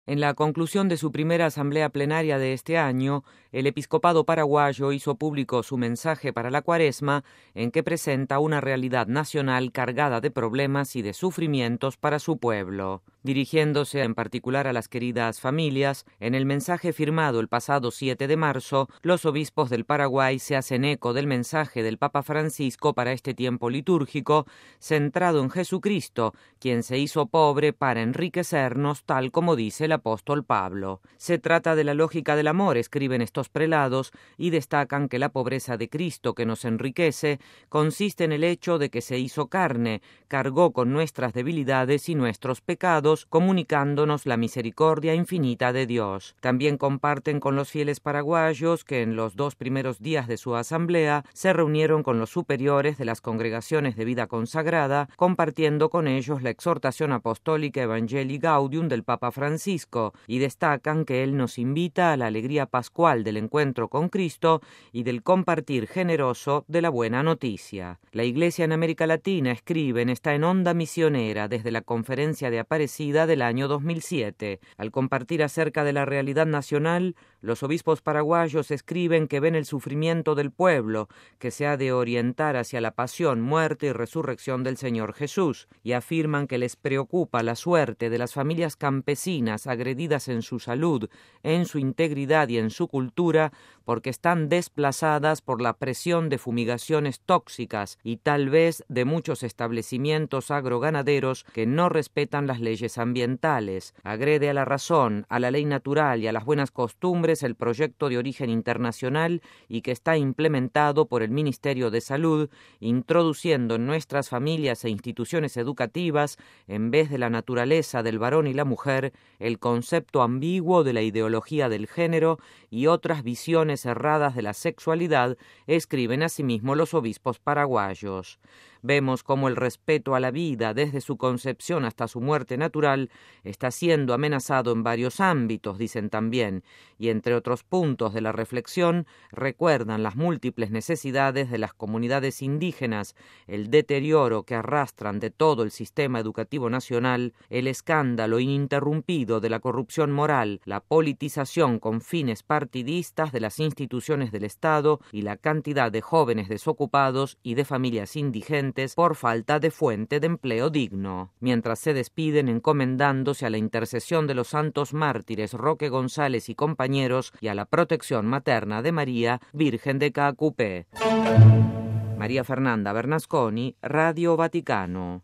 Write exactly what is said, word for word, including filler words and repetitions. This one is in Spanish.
En la conclusión de su primera asamblea plenaria de este año, el episcopado paraguayo hizo público su mensaje para la Cuaresma, en que presenta una realidad nacional cargada de problemas y de sufrimientos para su pueblo. Dirigiéndose en particular a las queridas familias, en el mensaje firmado el pasado siete de marzo, los obispos del Paraguay se hacen eco del mensaje del Papa Francisco para este tiempo litúrgico, centrado en Jesucristo, quien se hizo pobre para enriquecernos, tal como dice el apóstol Pablo. Se trata de la lógica del amor, escriben estos prelados, y destacan que la pobreza de Cristo que nos enriquece consiste en el hecho de que se hizo carne, cargó con nuestras debilidades y nuestros pecados, comunicándonos la misericordia infinita de Dios. También comparten con los fieles paraguayos que en los dos primeros días de su asamblea se reunieron con los superiores de las congregaciones de vida consagrada, compartiendo con ellos la exhortación apostólica Evangelii Gaudium del Papa Francisco, y destacan que él nos invita a la alegría pascual del encuentro con Cristo y del compartir generoso de la buena noticia. La Iglesia en América Latina, escriben, está en onda misionera desde la Conferencia de Aparecida del año dos mil siete. Al compartir acerca de la realidad nacional, los obispos paraguayos escriben que ven el sufrimiento del pueblo, que se ha de orientar hacia la pasión, muerte y resurrección del Señor Jesús, y afirman que les preocupa la suerte de las familias campesinas agredidas en su salud, en su integridad y en su cultura, porque están desplazadas por la presión de fumigaciones tóxicas y tal vez de muchos establecimientos agroganaderos que no respetan las leyes ambientales. Agrede a la razón, a la ley natural y a las buenas costumbres el proyecto de origen internacional y que está implementado por el Ministerio de Salud, introduciendo en nuestras familias e instituciones educativas, en vez de la naturaleza del varón y la mujer, el concepto ambiguo de la ideología del género y otras visiones erradas de la sexualidad, escriben asimismo los obispos paraguayos. Vemos cómo el respeto a la vida, desde su concepción hasta su muerte natural, está siendo amenazado en varios ámbitos, dicen también, y entre otros puntos de la reflexión, recuerdan las múltiples necesidades de las comunidades indígenas, el deterioro que arrastran de todo el sistema educativo nacional, el escándalo ininterrumpido de la corrupción moral, la politización con fines partidistas de las instituciones del Estado y la cantidad de jóvenes desocupados y de familias indigentes por falta de fuente de empleo digno. Mientras se despiden encomendándose a la intercesión de los santos mártires Roque González y compañeros y a la protección materna de María, Virgen de Caacupé. María Fernanda Bernasconi, Radio Vaticano.